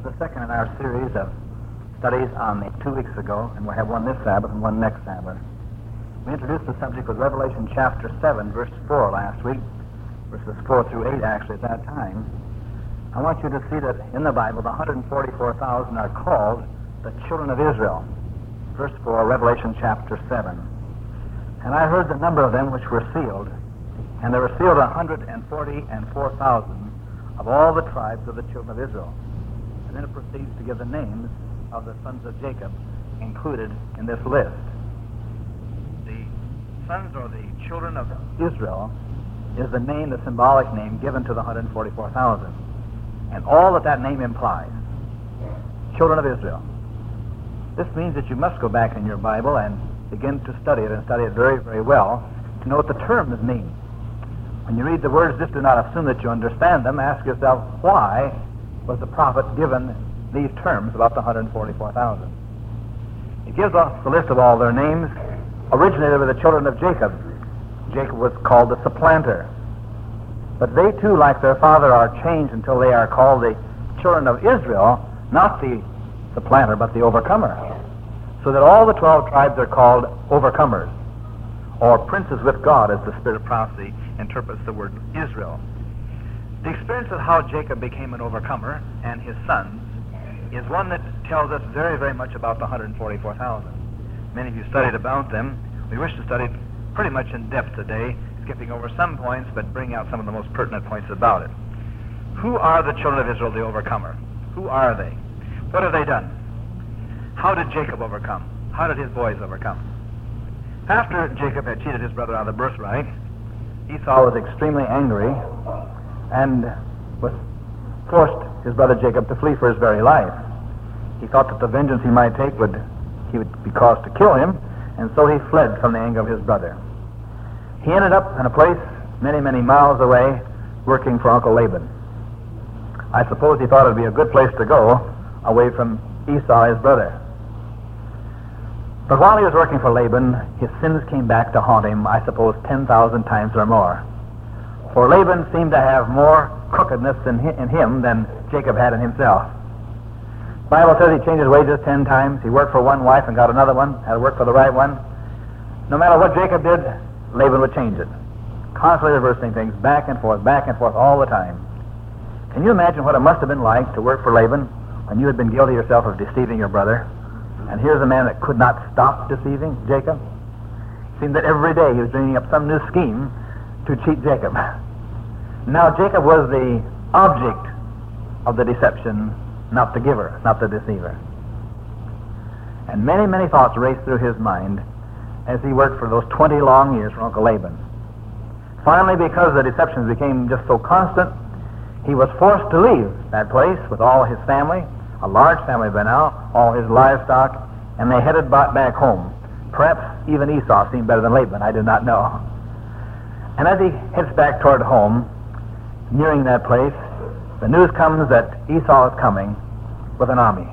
was the second in our series of studies on the 2 weeks ago, and we'll have one this Sabbath and one next Sabbath. We introduced the subject with Revelation chapter 7, verse 4 last week, verses 4 through 8 actually at that time. I want you to see that in the Bible, the 144,000 are called the children of Israel. Verse 4, Revelation chapter 7. And I heard the number of them which were sealed, and there were sealed 144,000 of all the tribes of the children of Israel. And then it proceeds to give the names of the sons of Jacob included in this list. The sons or the children of Israel is the name, the symbolic name given to the 144,000. And all that name implies. Children of Israel. This means that you must go back in your Bible and begin to study it, and study it very, very well, to know what the terms mean. When you read the words, just do not assume that you understand them. Ask yourself, why was the prophet given these terms about the 144,000? It gives us the list of all their names, originated with the children of Jacob. Jacob was called the supplanter. But they too, like their father, are changed until they are called the children of Israel, not the supplanter, but the overcomer. So that all the 12 tribes are called overcomers, or princes with God, as the Spirit of prophecy interprets the word Israel. The experience of how Jacob became an overcomer and his sons is one that tells us very, very much about the 144,000. Many of you studied about them. We wish to study pretty much in depth today, skipping over some points, but bringing out some of the most pertinent points about it. Who are the children of Israel, the overcomer? Who are they? What have they done? How did Jacob overcome? How did his boys overcome? After Jacob had cheated his brother out of the birthright, Esau was extremely angry and forced his brother Jacob to flee for his very life. He thought that the vengeance he might take would be caused to kill him, and so he fled from the anger of his brother. He ended up in a place many, many miles away working for Uncle Laban. I suppose he thought it would be a good place to go away from Esau, his brother. But while he was working for Laban, his sins came back to haunt him, I suppose 10,000 times or more. For Laban seemed to have more crookedness in him than Jacob had in himself. The Bible says he changed his wages 10 times. He worked for one wife and got another one, had to work for the right one. No matter what Jacob did, Laban would change it. Constantly reversing things back and forth all the time. Can you imagine what it must have been like to work for Laban when you had been guilty yourself of deceiving your brother? And here's a man that could not stop deceiving Jacob. It seemed that every day he was dreaming up some new scheme to cheat Jacob. Now Jacob was the object of the deception, not the giver, not the deceiver. And many, many thoughts raced through his mind as he worked for those 20 long years for Uncle Laban. Finally, because the deceptions became just so constant, he was forced to leave that place with all his family, a large family by now, all his livestock, and they headed back home. Perhaps even Esau seemed better than Laban, I do not know. And as he heads back toward home, nearing that place, the news comes that Esau is coming with an army.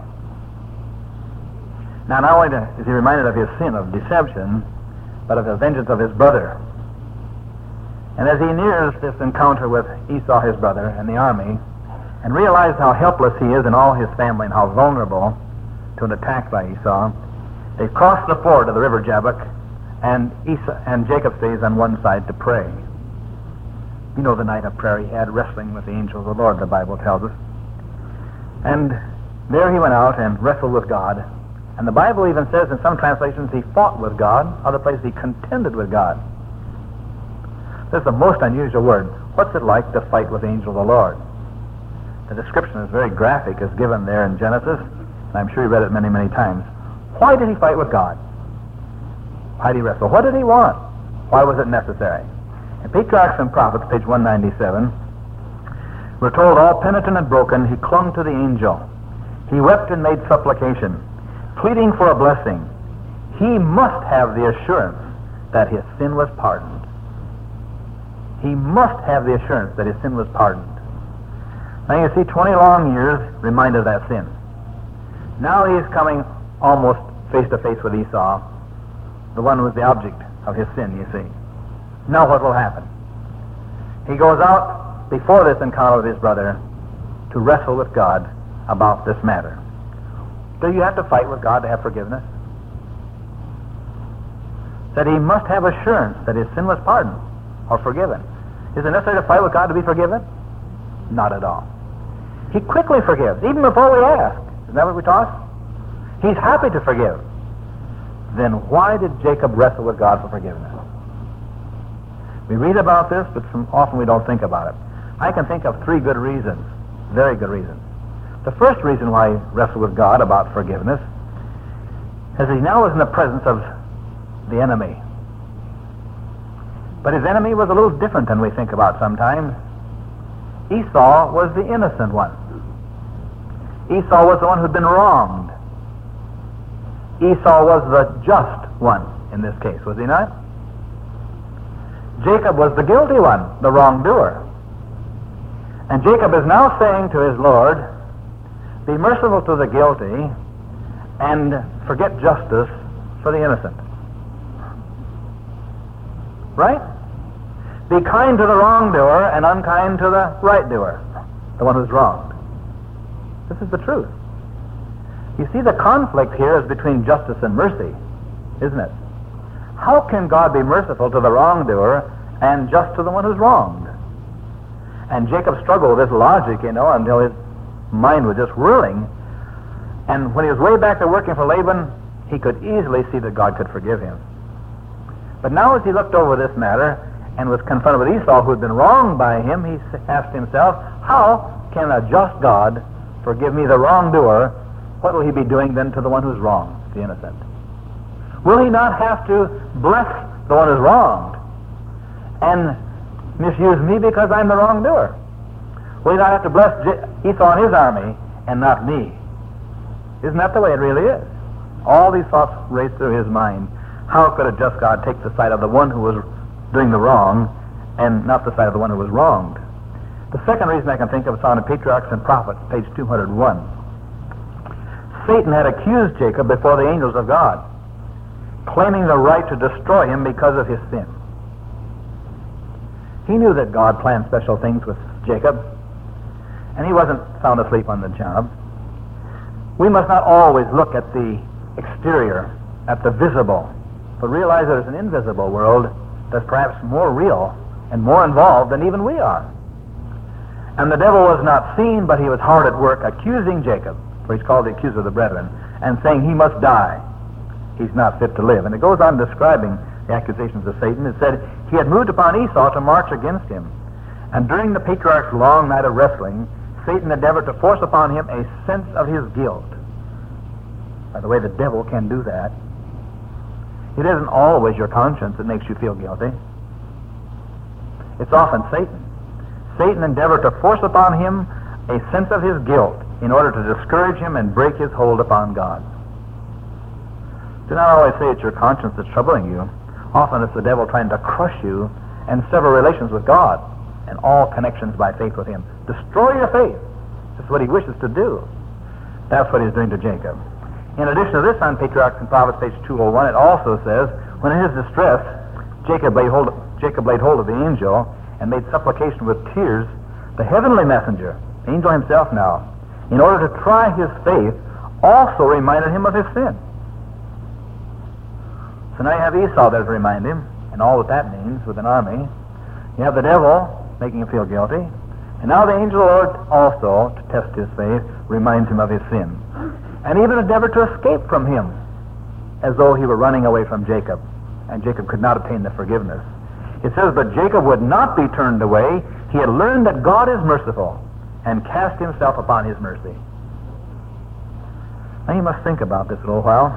Now, not only is he reminded of his sin of deception, but of the vengeance of his brother. And as he nears this encounter with Esau, his brother, and the army, and realizes how helpless he is and all his family and how vulnerable to an attack by Esau, they cross the ford of the river Jabbok, and Jacob stays on one side to pray. You know the night of prayer he had, wrestling with the angel of the Lord, the Bible tells us. And there he went out and wrestled with God. And the Bible even says in some translations he fought with God, other places he contended with God. This is the most unusual word. What's it like to fight with the angel of the Lord? The description is very graphic, as given there in Genesis, and I'm sure you read it many, many times. Why did he fight with God? Why did he wrestle? What did he want? Why was it necessary? In Patriarchs and Prophets, page 197, we're told, all penitent and broken, he clung to the angel. He wept and made supplication, pleading for a blessing. He must have the assurance that his sin was pardoned. He must have the assurance that his sin was pardoned. Now you see, 20 long years reminded of that sin. Now he's coming almost face to face with Esau, the one who was the object of his sin, you see. Now what will happen? He goes out before this encounter with his brother to wrestle with God about this matter. Do you have to fight with God to have forgiveness? That he must have assurance that his sin was pardoned or forgiven. Is it necessary to fight with God to be forgiven? Not at all. He quickly forgives, even before we ask. Isn't that what we taught? He's happy to forgive. Then why did Jacob wrestle with God for forgiveness? We read about this, but often we don't think about it. I can think of 3 good reasons, very good reasons. The first reason why he wrestled with God about forgiveness is he now is in the presence of the enemy. But his enemy was a little different than we think about sometimes. Esau was the innocent one. Esau was the one who'd been wronged. Esau was the just one in this case, was he not? Jacob was the guilty one, the wrongdoer. And Jacob is now saying to his Lord, be merciful to the guilty and forget justice for the innocent. Right? Be kind to the wrongdoer and unkind to the right doer, the one who's wronged. This is the truth. You see, the conflict here is between justice and mercy, isn't it? How can God be merciful to the wrongdoer and just to the one who's wronged? And Jacob struggled with this logic, until his mind was just whirling. And when he was way back there working for Laban, he could easily see that God could forgive him. But now as he looked over this matter and was confronted with Esau, who had been wronged by him, he asked himself, how can a just God forgive me, the wrongdoer? What will he be doing then to the one who's wronged, the innocent? Will he not have to bless the one who's wronged and misuse me because I'm the wrongdoer? Will he not have to bless Esau and his army and not me? Isn't that the way it really is? All these thoughts raced through his mind. How could a just God take the side of the one who was doing the wrong and not the side of the one who was wronged? The second reason I can think of is found in Patriarchs and Prophets, page 201. Satan had accused Jacob before the angels of God, claiming the right to destroy him because of his sin. He knew that God planned special things with Jacob, and he wasn't sound asleep on the job. We must not always look at the exterior, at the visible, but realize there's an invisible world that's perhaps more real and more involved than even we are. And the devil was not seen, but he was hard at work accusing Jacob, for he's called the accuser of the brethren, and saying he must die. He's not fit to live. And it goes on describing the accusations of Satan. It said he had moved upon Esau to march against him. And during the patriarch's long night of wrestling, Satan endeavored to force upon him a sense of his guilt. By the way, the devil can do that. It isn't always your conscience that makes you feel guilty. It's often Satan. Satan endeavored to force upon him a sense of his guilt in order to discourage him and break his hold upon God. Do not always say it's your conscience that's troubling you. Often it's the devil trying to crush you and sever relations with God and all connections by faith with him. Destroy your faith. That's what he wishes to do. That's what he's doing to Jacob. In addition to this, on Patriarchs and Prophets, page 201, it also says, when in his distress, Jacob laid hold of the angel and made supplication with tears. The heavenly messenger, the angel himself now, in order to try his faith, also reminded him of his sin. So now you have Esau there to remind him, and all that means with an army. You have the devil making him feel guilty, and now the angel of the Lord also, to test his faith, reminds him of his sin, and even endeavored to escape from him, as though he were running away from Jacob, and Jacob could not obtain the forgiveness. It says, but Jacob would not be turned away. He had learned that God is merciful, and cast himself upon his mercy. Now you must think about this a little while.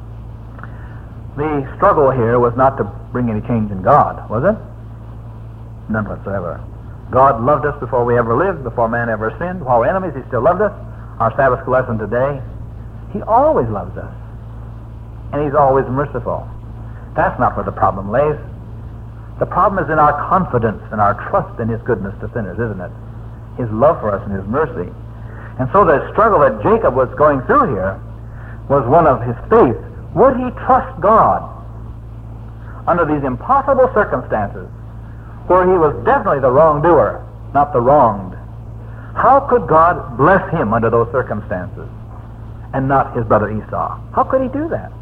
The struggle here was not to bring any change in God, was it? None whatsoever. God loved us before we ever lived, before man ever sinned. While we're enemies, he still loved us. Our Sabbath school lesson today, he always loves us. And he's always merciful. That's not where the problem lays. The problem is in our confidence and our trust in his goodness to sinners, isn't it? His love for us and his mercy. And so the struggle that Jacob was going through here was one of his faith. Would he trust God under these impossible circumstances where he was definitely the wrongdoer, not the wronged? How could God bless him under those circumstances and not his brother Esau? How could he do that?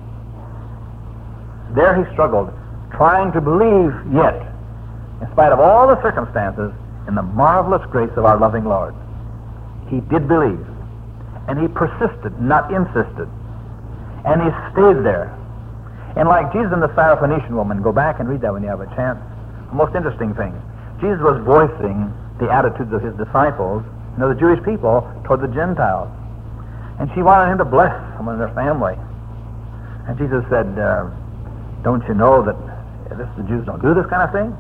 There he struggled, trying to believe yet, in spite of all the circumstances, in the marvelous grace of our loving Lord. He did believe, and he persisted, not insisted, and he stayed there. And like Jesus and the Syrophoenician woman, go back and read that when you have a chance. The most interesting thing, Jesus was voicing the attitudes of his disciples, the Jewish people, toward the Gentiles. And she wanted him to bless someone in their family. And Jesus said, don't you know that the Jews don't do this kind of thing?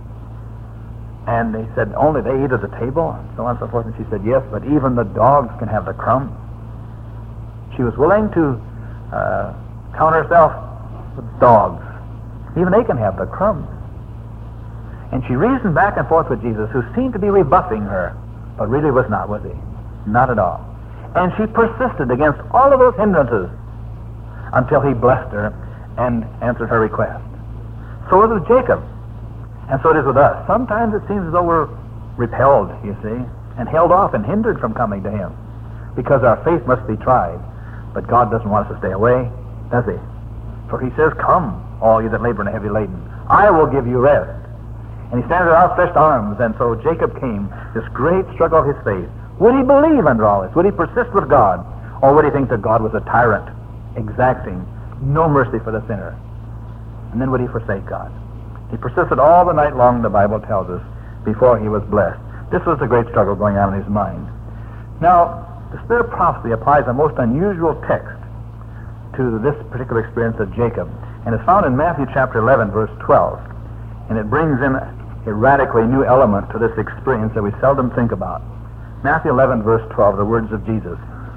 And they said, only they eat at the table, and so on and so forth. And she said, yes, but even the dogs can have the crumbs. She was willing to count herself with dogs. Even they can have the crumbs. And she reasoned back and forth with Jesus, who seemed to be rebuffing her, but really was not, was he? Not at all. And she persisted against all of those hindrances until he blessed her and answered her request. So it was with Jacob, and so it is with us. Sometimes it seems as though we're repelled, you see, and held off and hindered from coming to him, because our faith must be tried. But God doesn't want us to stay away, does he? For he says, come, all you that labor and are heavy laden, I will give you rest. And he stands with outstretched arms, and so Jacob came, this great struggle of his faith. Would he believe under all this? Would he persist with God? Or would he think that God was a tyrant, exacting, no mercy for the sinner? And then would he forsake God? He persisted all the night long, the Bible tells us, before he was blessed. This was the great struggle going on in his mind. Now, the spirit of prophecy applies a most unusual text to this particular experience of Jacob, and it's found in Matthew chapter 11, verse 12. And it brings in a radically new element to this experience that we seldom think about. Matthew 11, verse 12, the words of Jesus.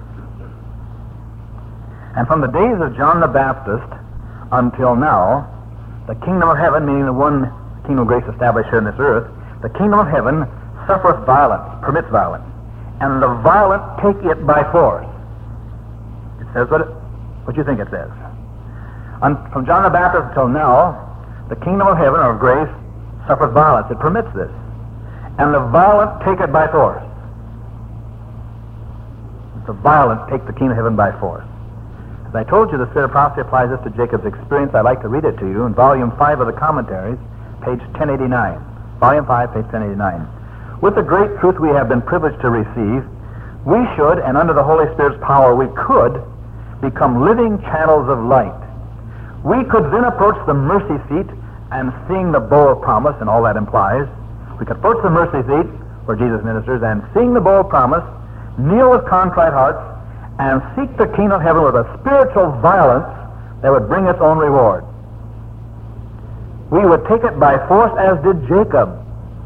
And from the days of John the Baptist until now, the kingdom of heaven, meaning the one kingdom of grace established here on this earth, the kingdom of heaven suffereth violence, permits violence, and the violent take it by force. It says what you think it says. From John the Baptist until now, the kingdom of heaven, or of grace, suffers violence. It permits this. And the violent take it by force. The violent take the kingdom of heaven by force. As I told you, the spirit of prophecy applies this to Jacob's experience. I'd like to read it to you in volume 5 of the commentaries, page 1089. Volume 5, page 1089. With the great truth we have been privileged to receive, we should, and under the Holy Spirit's power we could, become living channels of light. We could then approach the mercy seat and seeing the bow of promise, and all that implies. We could approach the mercy seat where Jesus ministers and seeing the bow of promise, kneel with contrite hearts, and seek the kingdom of heaven with a spiritual violence that would bring its own reward. We would take it by force as did Jacob.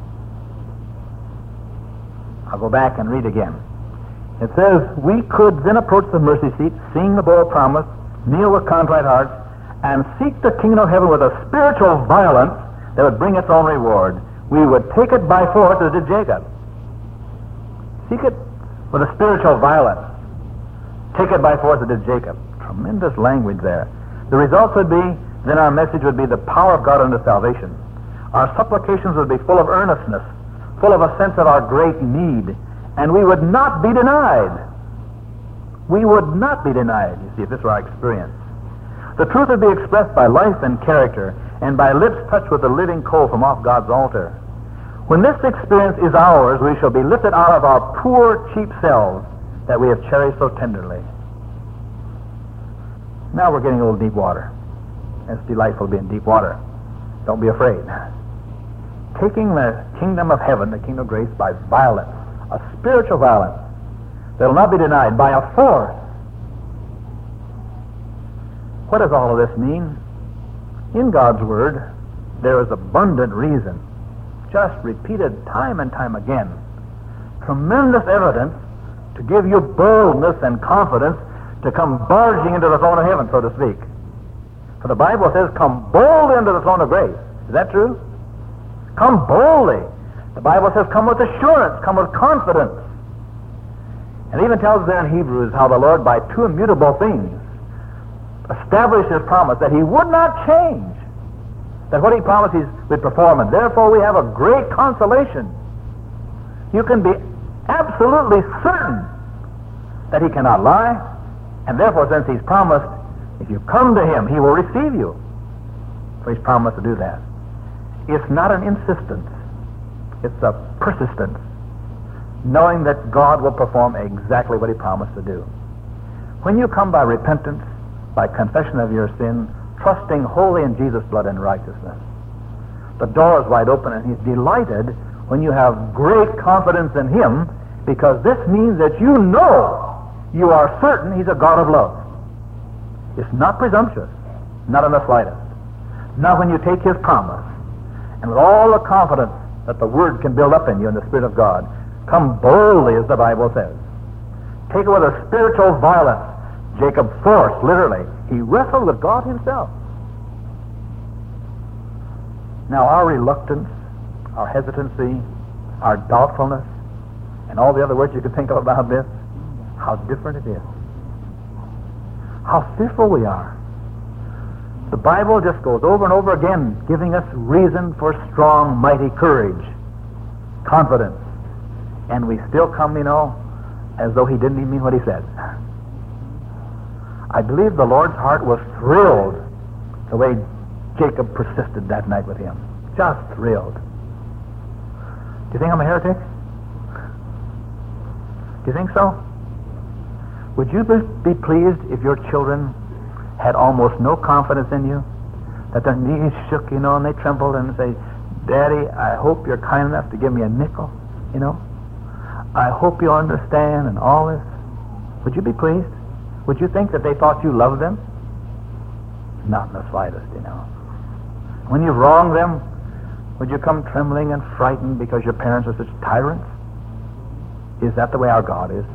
I'll go back and read again. It says, we could then approach the mercy seat, seeing the bow of promise, kneel with contrite hearts, and seek the kingdom of heaven with a spiritual violence that would bring its own reward. We would take it by force as did Jacob. Seek it with a spiritual violence. Take it by force as did Jacob. Tremendous language there. The results would be, then our message would be the power of God unto salvation. Our supplications would be full of earnestness, full of a sense of our great need, and we would not be denied. We would not be denied, you see, if this were our experience. The truth would be expressed by life and character, and by lips touched with the living coal from off God's altar. When this experience is ours, we shall be lifted out of our poor, cheap selves that we have cherished so tenderly. Now we're getting a little deep water. It's delightful to be in deep water. Don't be afraid. Taking the kingdom of heaven, the kingdom of grace, by violence, a spiritual violence that will not be denied, by a force. What does all of this mean? In God's Word, there is abundant reason, just repeated time and time again, tremendous evidence to give you boldness and confidence to come barging into the throne of heaven, so to speak. For the Bible says, come boldly into the throne of grace. Is that true? Come boldly. The Bible says, come with assurance, come with confidence. And it even tells there in Hebrews how the Lord, by two immutable things, established his promise that he would not change, that what he promised he would perform, and therefore we have a great consolation. You can be absolutely certain that he cannot lie, and therefore, since he's promised, if you come to him, he will receive you. So he's promised to do that. It's not an insistence. It's a persistence, knowing that God will perform exactly what he promised to do. When you come by repentance, by confession of your sin, trusting wholly in Jesus' blood and righteousness, the door is wide open, and he's delighted when you have great confidence in him, because this means that you know, you are certain he's a God of love. It's not presumptuous, not in the slightest. Not when you take his promise, and with all the confidence that the word can build up in you in the Spirit of God, come boldly, as the Bible says. Take it with a spiritual violence. Jacob forced, literally. He wrestled with God himself. Now, our reluctance, our hesitancy, our doubtfulness, and all the other words you could think of about this, how different it is. How fearful we are. The Bible just goes over and over again, giving us reason for strong, mighty courage, confidence. And we still come, as though he didn't even mean what he said. I believe the Lord's heart was thrilled the way Jacob persisted that night with him. Just thrilled. Do you think I'm a heretic? Do you think so? Would you be pleased if your children had almost no confidence in you? That their knees shook, and they trembled and say, Daddy, I hope you're kind enough to give me a nickel, I hope you understand and all this. Would you be pleased? Would you think that they thought you loved them? Not in the slightest, When you've wronged them, would you come trembling and frightened because your parents are such tyrants? Is that the way our God is?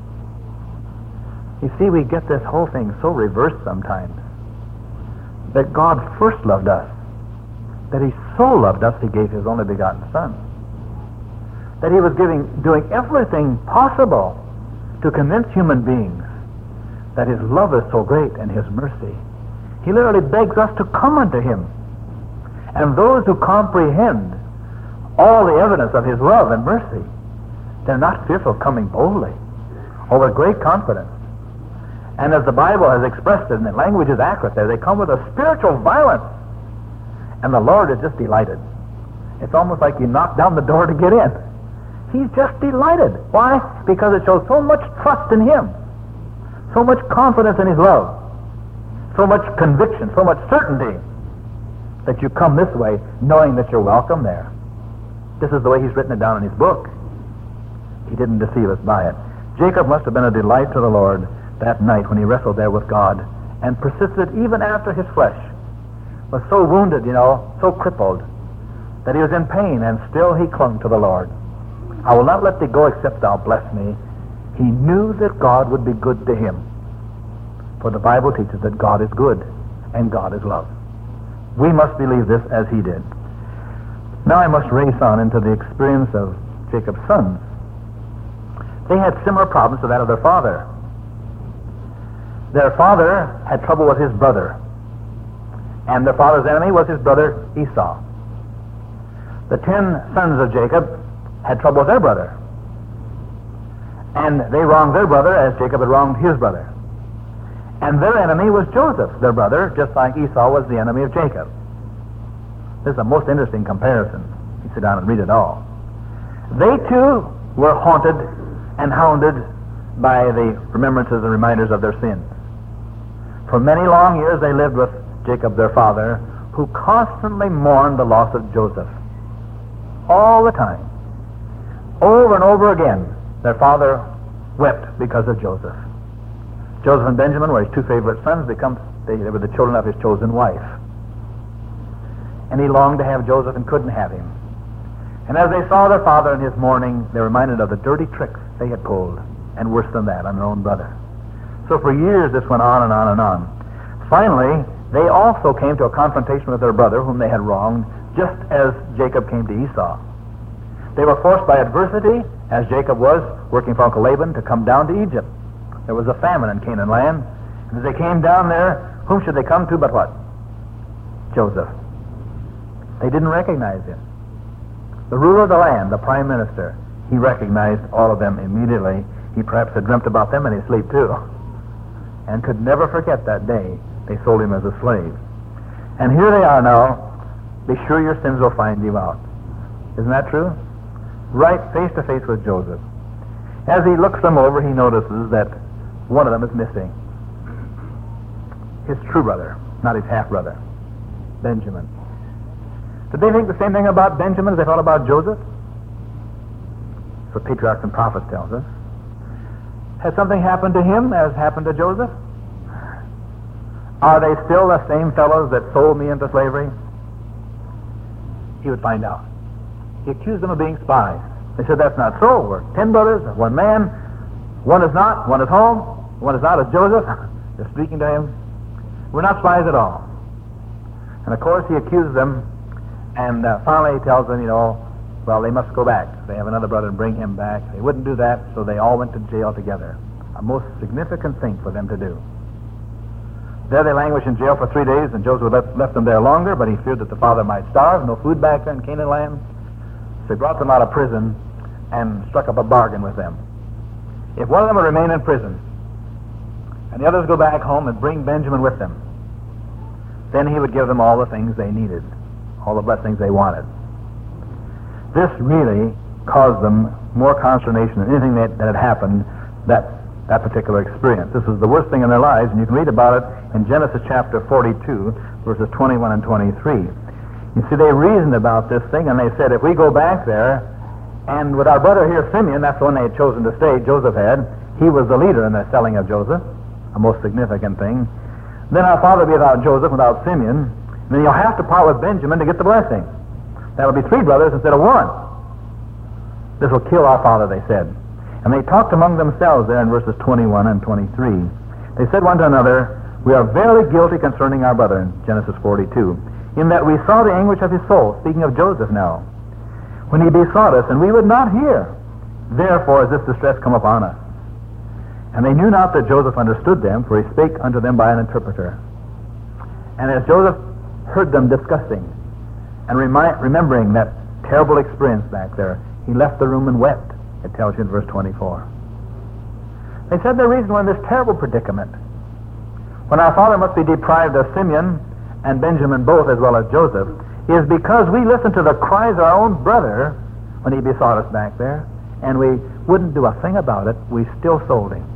You see, we get this whole thing so reversed sometimes. That God first loved us. That he so loved us, he gave his only begotten Son. That he was doing everything possible to convince human beings that his love is so great and his mercy. He literally begs us to come unto him. And those who comprehend all the evidence of his love and mercy, they're not fearful of coming boldly or with great confidence. And as the Bible has expressed it, and the language is accurate there, they come with a spiritual violence. And the Lord is just delighted. It's almost like you knock down the door to get in. He's just delighted. Why? Because it shows so much trust in him. So much confidence in his love. So much conviction, so much certainty that you come this way knowing that you're welcome there. This is the way he's written it down in his book. He didn't deceive us by it. Jacob must have been a delight to the Lord that night when he wrestled there with God and persisted even after his flesh was so wounded, so crippled, that he was in pain, and still he clung to the Lord. I will not let thee go except thou bless me. He knew that God would be good to him. For the Bible teaches that God is good and God is love. We must believe this as he did. Now I must race on into the experience of Jacob's sons. They had similar problems to that of their father. Their father had trouble with his brother, and their father's enemy was his brother Esau. The 10 sons of Jacob had trouble with their brother, and they wronged their brother as Jacob had wronged his brother. And their enemy was Joseph, their brother, just like Esau was the enemy of Jacob. This is a most interesting comparison. You sit down and read it all. They too were haunted and hounded by the remembrances and reminders of their sins. For many long years they lived with Jacob, their father, who constantly mourned the loss of Joseph. All the time. Over and over again, their father wept because of Joseph. Joseph and Benjamin were his two favorite sons. They were the children of his chosen wife. And he longed to have Joseph and couldn't have him. And as they saw their father in his mourning, they were reminded of the dirty tricks they had pulled, and worse than that, on their own brother. So for years this went on and on and on. Finally, they also came to a confrontation with their brother, whom they had wronged, just as Jacob came to Esau. They were forced by adversity, as Jacob was, working for Uncle Laban, to come down to Egypt. There was a famine in Canaan land. And as they came down there, whom should they come to but what? Joseph. They didn't recognize him. The ruler of the land, the prime minister. he recognized all of them immediately. He perhaps had dreamt about them in his sleep too, and could never forget that day they sold him as a slave. And here they are now. Be sure your sins will find you out. Isn't that true? Right face to face with Joseph. As he looks them over, he notices that one of them is missing. His true brother, not his half-brother, Benjamin. Did they think the same thing about Benjamin as they thought about Joseph? That's what Patriarchs and Prophets tells us. Has something happened to him as happened to Joseph? Are they still the same fellows that sold me into slavery? He would find out. He accused them of being spies. They said, that's not so. We're 10 brothers, one man. One is not, one is home. One is not as Joseph. They're speaking to him. We're not spies at all. And of course he accused them, and finally he tells them, well, they must go back. They have another brother and bring him back. They wouldn't do that, so they all went to jail together. A most significant thing for them to do. There they languished in jail for 3 days, and Joseph left them there longer, but he feared that the father might starve. No food back there in Canaan land. So he brought them out of prison and struck up a bargain with them. If one of them would remain in prison, and the others go back home and bring Benjamin with them, then he would give them all the things they needed, all the blessings they wanted. This really caused them more consternation than anything that had happened that particular experience. This was the worst thing in their lives, and you can read about it in Genesis chapter 42, verses 21 and 23. You see, they reasoned about this thing, and they said, if we go back there, and with our brother here, Simeon, that's the one they had chosen to stay, Joseph had, he was the leader in the selling of Joseph, a most significant thing. Then our father will be without Joseph, without Simeon, and then you'll have to part with Benjamin to get the blessing. That'll be 3 brothers instead of 1. This will kill our father, they said. And they talked among themselves there in verses 21 and 23. They said one to another, we are very guilty concerning our brother, in Genesis 42, in that we saw the anguish of his soul, speaking of Joseph now, when he besought us, and we would not hear. Therefore is this distress come upon us. And they knew not that Joseph understood them, for he spake unto them by an interpreter. And as Joseph heard them discussing, and remembering that terrible experience back there, he left the room and wept. It tells you in verse 24. They said the reason we're in this terrible predicament, when our father must be deprived of Simeon and Benjamin both as well as Joseph, is because we listened to the cries of our own brother when he besought us back there, and we wouldn't do a thing about it. We still sold him.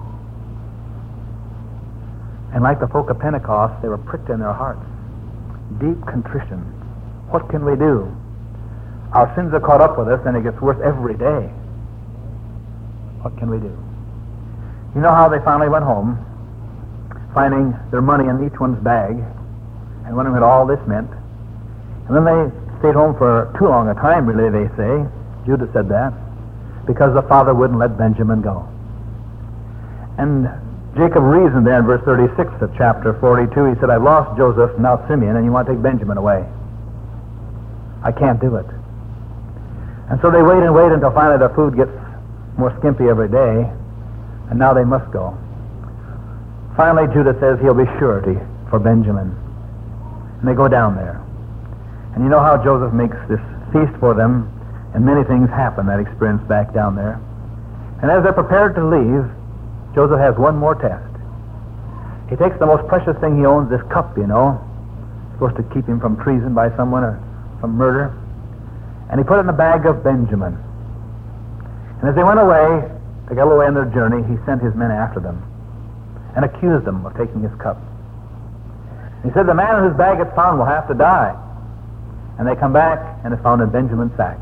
And like the folk of Pentecost, they were pricked in their hearts. Deep contrition. What can we do? Our sins have caught up with us, and it gets worse every day. What can we do? You know how they finally went home, finding their money in each one's bag, and wondering what all this meant. And then they stayed home for too long a time, really, they say. Judah said that, because the father wouldn't let Benjamin go. And Jacob reasoned there in verse 36 of chapter 42. He said, I've lost Joseph, now Simeon, and you want to take Benjamin away. I can't do it. And so they wait and wait until finally the food gets more skimpy every day, and now they must go. Finally, Judah says he'll be surety for Benjamin. And they go down there. And you know how Joseph makes this feast for them, and many things happen, that experience back down there. And as they're prepared to leave, Joseph has one more test. He takes the most precious thing he owns, this cup, supposed to keep him from treason by someone or from murder. And he put it in the bag of Benjamin. And as they went away, to get away on their journey, he sent his men after them and accused them of taking his cup. He said, the man in whose bag it's found will have to die. And they come back, and it's found in Benjamin's sack.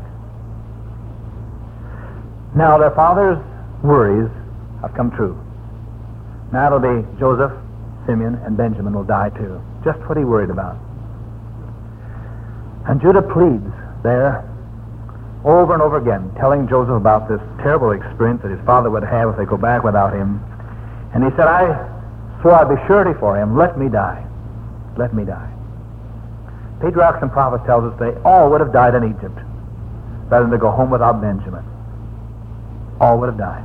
Now their father's worries have come true. Now it'll be Joseph, Simeon, and Benjamin will die too. Just what he worried about. And Judah pleads there over and over again, telling Joseph about this terrible experience that his father would have if they go back without him. And he said, I swore I'd be surety for him. Let me die. Let me die. Patriarchs and Prophets tells us they all would have died in Egypt rather than to go home without Benjamin. All would have died.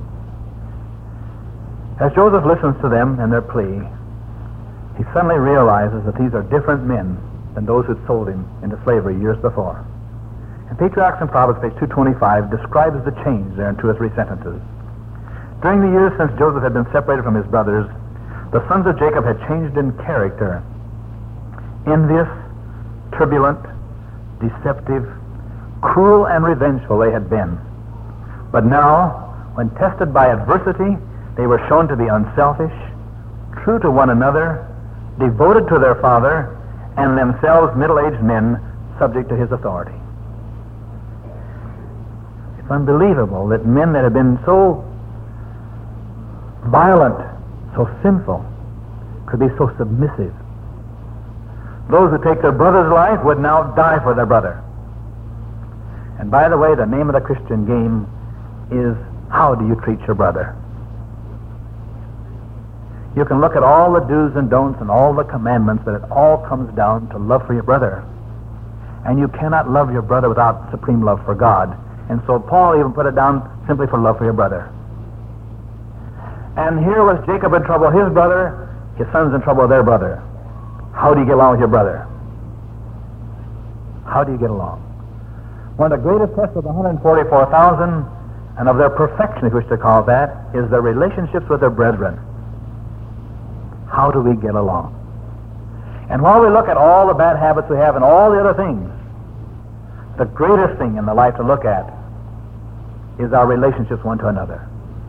As Joseph listens to them and their plea, he suddenly realizes that these are different men than those who sold him into slavery years before. And Patriarchs and Proverbs, page 225, describes the change there in 2 or 3 sentences. During the years since Joseph had been separated from his brothers, the sons of Jacob had changed in character. Envious, turbulent, deceptive, cruel, and revengeful they had been. But now, when tested by adversity, they were shown to be unselfish, true to one another, devoted to their father, and themselves middle-aged men subject to his authority. It's unbelievable that men that have been so violent, so sinful, could be so submissive. Those who take their brother's life would now die for their brother. And by the way, the name of the Christian game is, how do you treat your brother? You can look at all the do's and don'ts and all the commandments, but it all comes down to love for your brother. And you cannot love your brother without supreme love for God. And so Paul even put it down simply for love for your brother. And here was Jacob in trouble, his brother, his sons in trouble, their brother. How do you get along with your brother? How do you get along? One of the greatest tests of the 144,000 and of their perfection, if you wish to call it that, is their relationships with their brethren. How do we get along? And while we look at all the bad habits we have and all the other things, the greatest thing in the life to look at is our relationships one to another.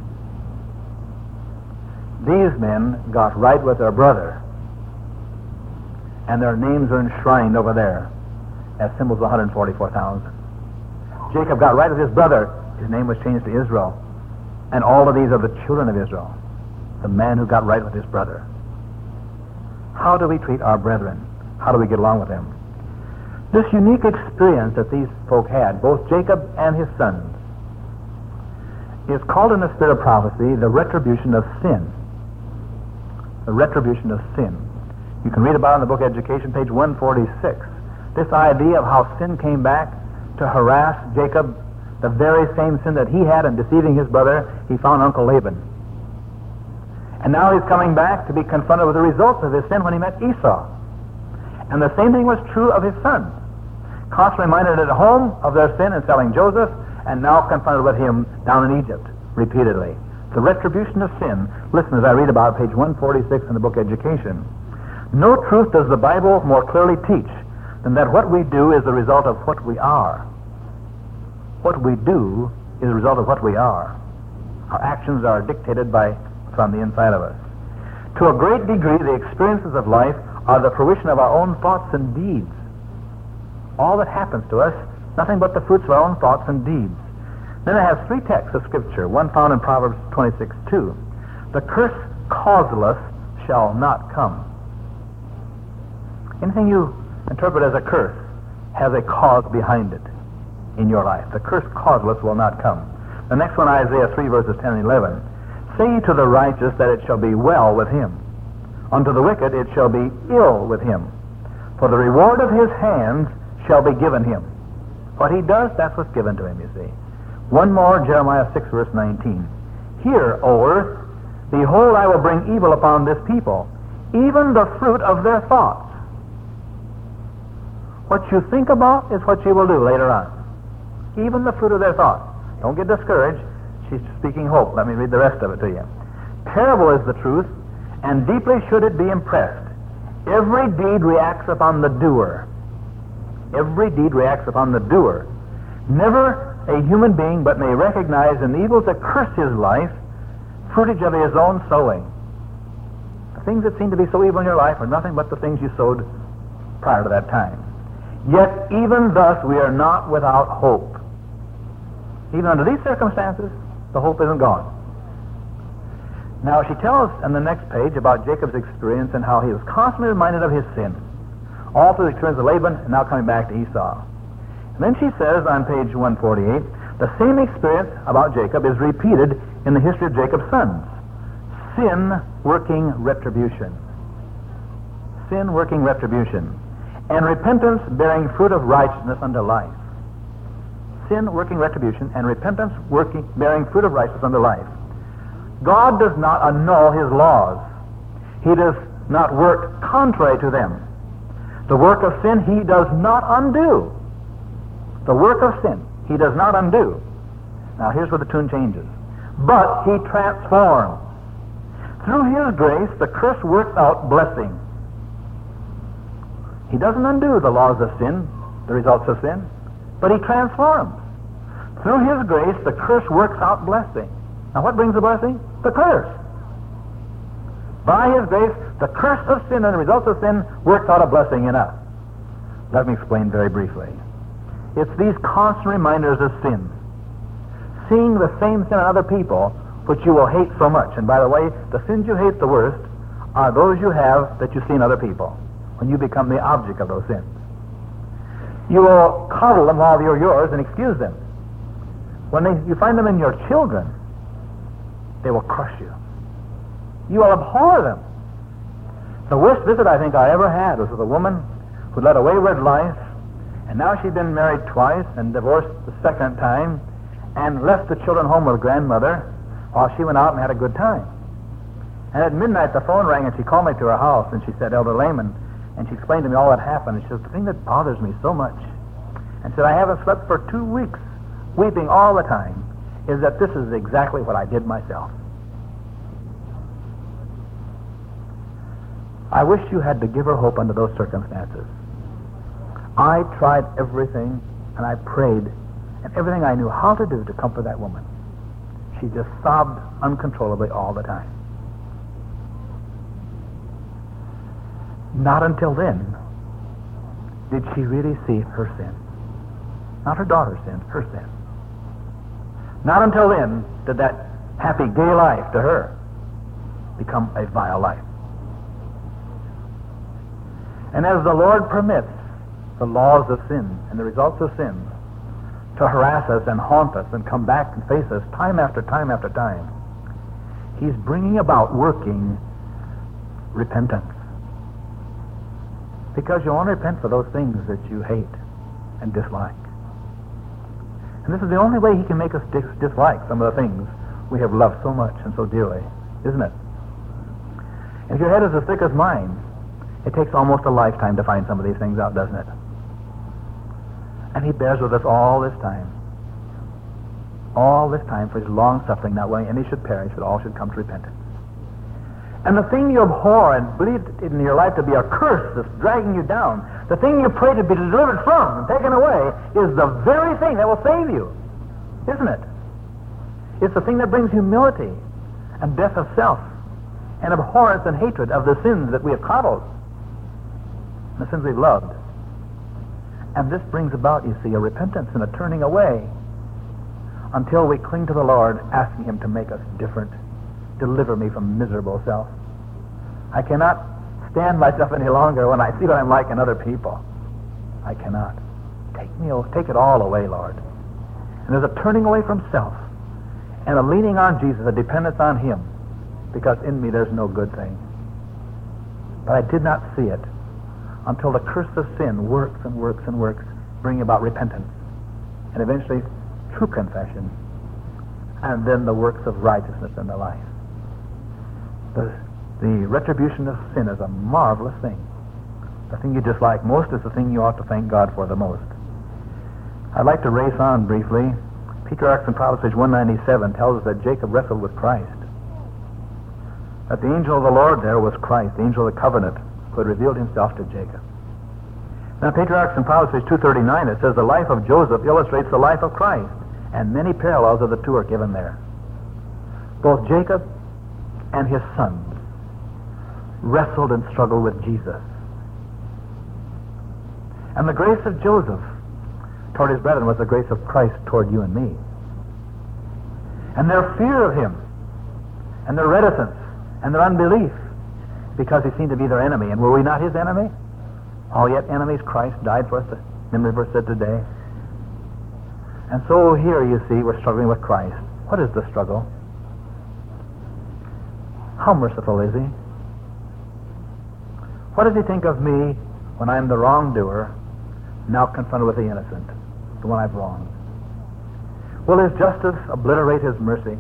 These men got right with their brother, and their names are enshrined over there as symbols of 144,000. Jacob got right with his brother. His name was changed to Israel. And all of these are the children of Israel. The man who got right with his brother. How do we treat our brethren? How do we get along with them? This unique experience that these folk had, both Jacob and his sons, is called in the spirit of prophecy the retribution of sin. The retribution of sin. You can read about it in the book Education, page 146. This idea of how sin came back to harass Jacob, the very same sin that he had in deceiving his brother, he found Uncle Laban. And now he's coming back to be confronted with the results of his sin when he met Esau. And the same thing was true of his sons. Constantly reminded at home of their sin in selling Joseph, and now confronted with him down in Egypt, repeatedly. The retribution of sin. Listen as I read about page 146 in the book Education. No truth does the Bible more clearly teach than that what we do is the result of what we are. What we do is the result of what we are. Our actions are dictated by what's on the inside of us. To a great degree, the experiences of life are the fruition of our own thoughts and deeds. All that happens to us, nothing but the fruits of our own thoughts and deeds. Then I have 3 texts of Scripture, one found in Proverbs 26:2. The curse causeless shall not come. Anything you interpret as a curse has a cause behind it in your life. The curse causeless will not come. The next one, Isaiah 3, verses 10 and 11. Say to the righteous that it shall be well with him. Unto the wicked it shall be ill with him. For the reward of his hands shall be given him. What he does, that's what's given to him, you see. One more, Jeremiah 6, verse 19. Hear, O earth, behold, I will bring evil upon this people, even the fruit of their thoughts. What you think about is what you will do later on. Even the fruit of their thoughts. Don't get discouraged. She's speaking hope. Let me read the rest of it to you. Terrible is the truth, and deeply should it be impressed. Every deed reacts upon the doer. Every deed reacts upon the doer. Never a human being but may recognize in the evils that curse his life fruitage of his own sowing. The things that seem to be so evil in your life are nothing but the things you sowed prior to that time. Yet even thus we are not without hope. Even under these circumstances, the hope isn't gone. Now she tells in the next page about Jacob's experience and how he was constantly reminded of his sin. All through the experience of Laban and now coming back to Esau. And then she says on page 148, the same experience about Jacob is repeated in the history of Jacob's sons. Sin working retribution. Sin working retribution. And repentance bearing fruit of righteousness unto life. Sin working retribution and repentance bearing fruit of righteousness unto life. God does not annul his laws. He does not work contrary to them. The work of sin he does not undo. The work of sin he does not undo. Now here's where the tune changes. But he transforms. Through his grace, the curse works out blessing. He doesn't undo the laws of sin, the results of sin, but he transforms. Through his grace, the curse works out blessing. Now what brings the blessing? The curse. By his grace, the curse of sin and the results of sin works out a blessing in us. Let me explain very briefly. It's these constant reminders of sin. Seeing the same sin in other people, which you will hate so much. And by the way, the sins you hate the worst are those you have that you see in other people, when you become the object of those sins. You will coddle them while they're yours and excuse them. When you find them in your children, they will crush you. You will abhor them. The worst visit I think I ever had was with a woman who led a wayward life, and now she'd been married twice and divorced the second time, and left the children home with grandmother while she went out and had a good time. And at midnight the phone rang and she called me to her house and she said, Elder Lehman, and she explained to me all that happened. And she said, the thing that bothers me so much, and said, I haven't slept for 2 weeks, weeping all the time, is that this is exactly what I did myself. I wish you had to give her hope under those circumstances. I tried everything and I prayed and everything I knew how to do to comfort that woman. She just sobbed uncontrollably all the time. Not until then did she really see her sin. Not her daughter's sin, her sin. Not until then did that happy, gay life to her become a vile life. And as the Lord permits the laws of sin and the results of sin to harass us and haunt us and come back and face us time after time after time, he's bringing about working repentance. Because you only repent for those things that you hate and dislike. And this is the only way he can make us dislike some of the things we have loved so much and so dearly, isn't it? If your head is as thick as mine, it takes almost a lifetime to find some of these things out, doesn't it? And he bears with us all this time. All this time for his long suffering, not willing any should perish, but all should come to repentance. And the thing you abhor and believe in your life to be a curse that's dragging you down, the thing you pray to be delivered from and taken away, is the very thing that will save you. Isn't it? It's the thing that brings humility and death of self and abhorrence and hatred of the sins that we have coddled, the sins we've loved. And this brings about, you see, a repentance and a turning away until we cling to the Lord, asking him to make us different. Deliver me from miserable self. I cannot stand myself any longer when I see what I'm like in other people. I cannot. Take it all away, Lord. And there's a turning away from self and a leaning on Jesus, a dependence on him, because in me there's no good thing. But I did not see it until the curse of sin works and works and works, bringing about repentance, and eventually true confession, and then the works of righteousness in the life. The retribution of sin is a marvelous thing. The thing you dislike most is the thing you ought to thank God for the most. I'd like to race on briefly. Patriarchs and Prophets, page 197, tells us that Jacob wrestled with Christ. That the angel of the Lord there was Christ, the angel of the covenant, who had revealed himself to Jacob. Now, Patriarchs and Prophets, page 239, it says the life of Joseph illustrates the life of Christ, and many parallels of the two are given there. Both Jacob and his sons wrestled and struggled with Jesus. And the grace of Joseph toward his brethren was the grace of Christ toward you and me. And their fear of him, and their reticence, and their unbelief, because he seemed to be their enemy. And were we not his enemy? All yet enemies, Christ died for us, the memory verse said today. And so here, you see, we're struggling with Christ. What is the struggle? How merciful is he? What does he think of me when I'm the wrongdoer, now confronted with the innocent, the one I've wronged? Will his justice obliterate his mercy?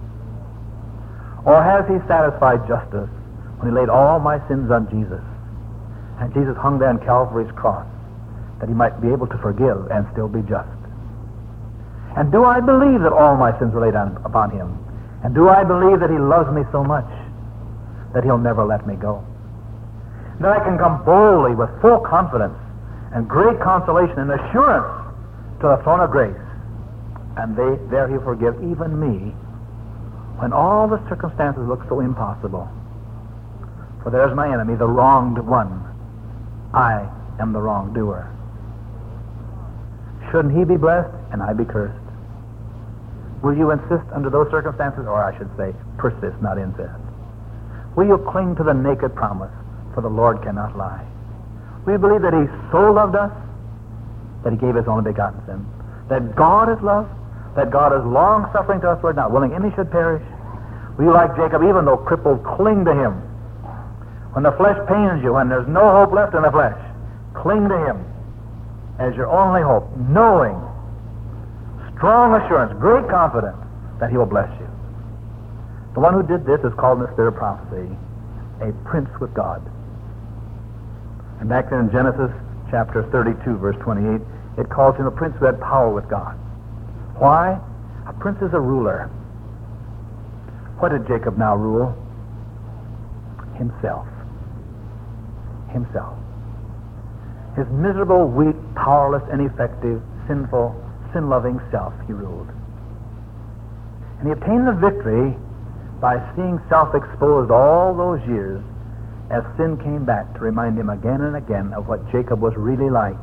Or has he satisfied justice when he laid all my sins on Jesus? And Jesus hung there on Calvary's cross, that he might be able to forgive and still be just? And do I believe that all my sins were laid upon him? And do I believe that he loves me so much that he'll never let me go? Then I can come boldly with full confidence and great consolation and assurance to the throne of grace. And there he'll forgive even me when all the circumstances look so impossible. For there's my enemy, the wronged one. I am the wrongdoer. Shouldn't he be blessed and I be cursed? Will you insist under those circumstances, or I should say, persist, not insist? Will you cling to the naked promise, for the Lord cannot lie? Will you believe that he so loved us that he gave his only begotten Son? That God is love? That God is long-suffering to us, Lord, not willing any should perish? Will you, like Jacob, even though crippled, cling to him? When the flesh pains you, when there's no hope left in the flesh, cling to him as your only hope, knowing, strong assurance, great confidence that he will bless you. The one who did this is called in the spirit of prophecy a prince with God. And back then in Genesis chapter 32, verse 28, it calls him a prince who had power with God. Why? A prince is a ruler. What did Jacob now rule? Himself. Himself. His miserable, weak, powerless, ineffective, sinful, sin-loving self he ruled. And he obtained the victory by seeing self exposed all those years as sin came back to remind him again and again of what Jacob was really like.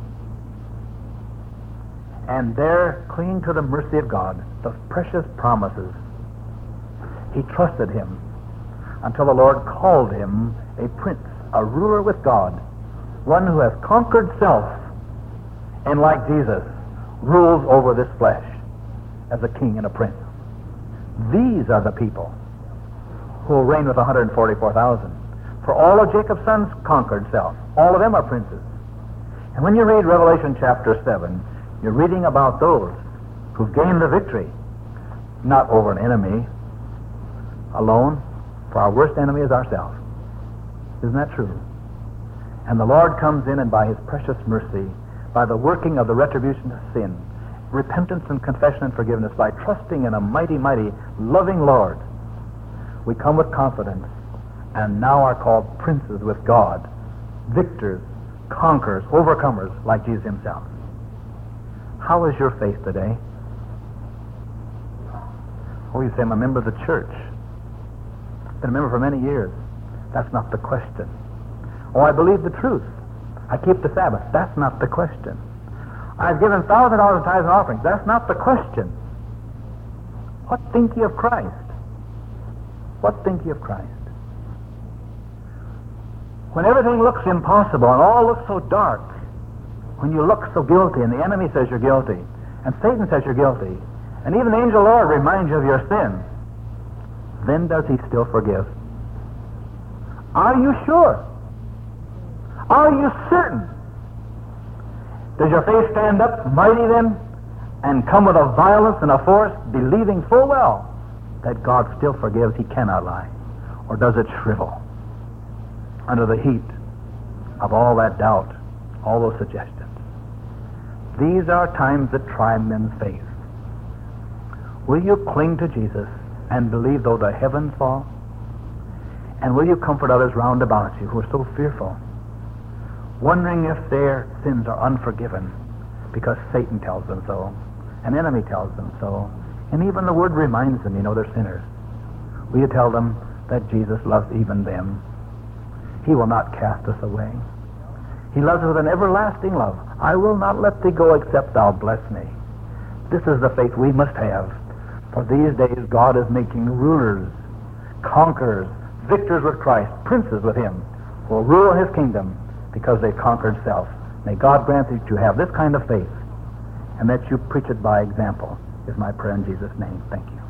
And there, clinging to the mercy of God, the precious promises, he trusted him until the Lord called him a prince, a ruler with God, one who has conquered self and, like Jesus, rules over this flesh as a king and a prince. These are the people who will reign with 144,000. For all of Jacob's sons conquered self. All of them are princes. And when you read Revelation chapter 7, you're reading about those who've gained the victory, not over an enemy alone, for our worst enemy is ourselves. Isn't that true? And the Lord comes in, and by his precious mercy, by the working of the retribution of sin, repentance and confession and forgiveness, by trusting in a mighty, mighty, loving Lord, we come with confidence and now are called princes with God, victors, conquerors, overcomers, like Jesus himself. How is your faith today? Oh, you say, I'm a member of the church. Been a member for many years. That's not the question. Oh, I believe the truth. I keep the Sabbath. That's not the question. I've given $1,000 of tithes and offerings. That's not the question. What think ye of Christ? What think ye of Christ? When everything looks impossible and all looks so dark, when you look so guilty and the enemy says you're guilty, and Satan says you're guilty, and even the angel Lord reminds you of your sin, then does he still forgive? Are you sure? Are you certain? Does your faith stand up mighty then and come with a violence and a force, believing full well that God still forgives? He cannot lie. Or does it shrivel under the heat of all that doubt, all those suggestions? These are times that try men's faith. Will you cling to Jesus and believe though the heavens fall? And will you comfort others round about you who are so fearful, wondering if their sins are unforgiven because Satan tells them so, an enemy tells them so, and even the Word reminds them, they're sinners? Will you tell them that Jesus loves even them? He will not cast us away. He loves us with an everlasting love. I will not let thee go except thou bless me. This is the faith we must have. For these days God is making rulers, conquerors, victors with Christ, princes with him, who will rule his kingdom because they've conquered self. May God grant that you have this kind of faith and that you preach it by example, is my prayer in Jesus' name. Thank you.